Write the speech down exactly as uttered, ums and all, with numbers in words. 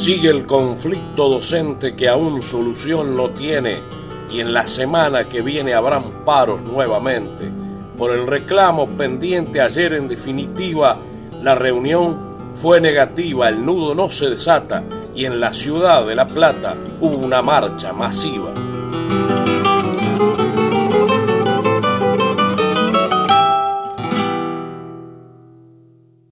Sigue el conflicto docente que aún solución no tiene y en la semana que viene habrán paros nuevamente. Por el reclamo pendiente ayer, en definitiva, la reunión fue negativa, el nudo no se desata y en la ciudad de La Plata hubo una marcha masiva.